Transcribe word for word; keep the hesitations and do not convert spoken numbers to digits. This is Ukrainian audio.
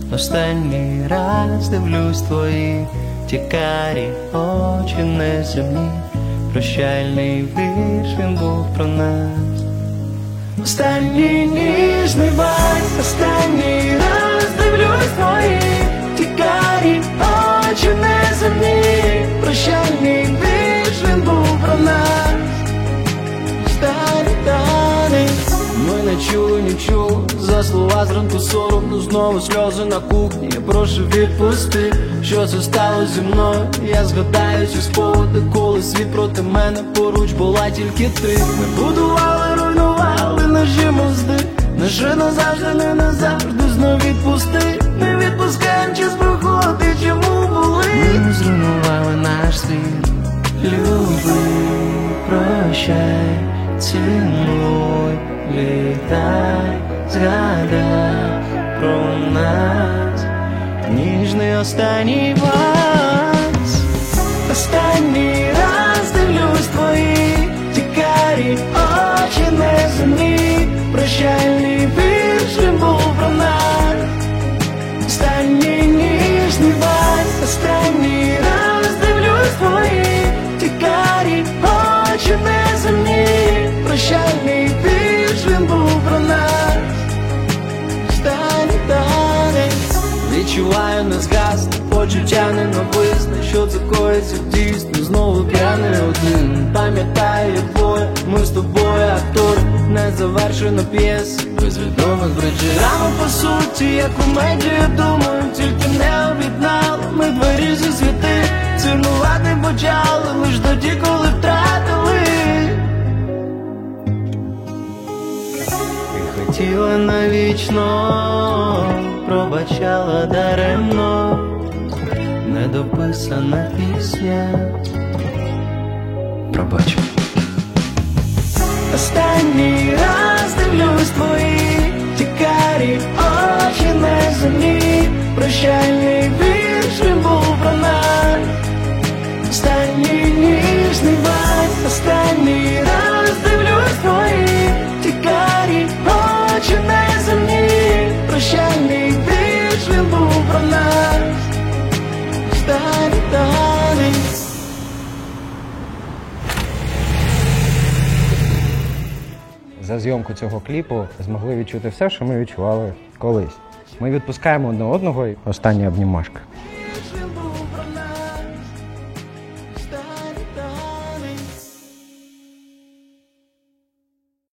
Останній раз дивлюсь твої ті карі очі неземні. Прощальний вірш, він був про нас. Останній ніжний бай, останній раз дивлюсь твої ті карі очі неземні. Прощальний вірш, він був про нас. Останній танець. Ми не чули, не чули за слова зранку соромно, знову сльози на кухні. Я прошу відпусти, що це стало зі мною. Я згадаю ці спогади, коли світ проти мене, поруч була тільки ти. Ми будували, руйнували наші мости, наше назавжди, не назавжди, знов відпусти. Не відпускаєм, час проходить, чому були. Ми зруйнували наш світ. Люби, прощай, цінуй, літай, згадай про нас. Ніжний останній вас. Останній раз дивлюсь твої ті карі очі неземні. Прощальний вірш, він був про нас. Останній ніжний бай, останній раз дивлюсь твої ті карі очі неземні. Прощальний вірш, він був про нас. Останній танець. Відчуваю, не згасне, почуття ненависне, що це коїться дійсно. Знову п'яний один. Пам'ятаю, як двоє, ми з тобою актори, незавершена п'єса, без відомих бриджів. Рано по суті, як комедія, думаю, тільки не об'єднали ми двері зі світи. Цінувати почали лиш тоді, коли втратили. І хотіла навічно, пробачала даремно, недописана пісня. Пробач. Останній раз дивлюсь твої ті карі очі неземні. Прощальний вірш, він був про нас. Останній ніжний бай, останній раз дивлюсь твої ті карі очі неземні. Прощальний вірш, він був про нас. Останній танець. За зйомку цього кліпу змогли відчути все, що ми відчували колись. Ми відпускаємо одне одного і остання обнімашка.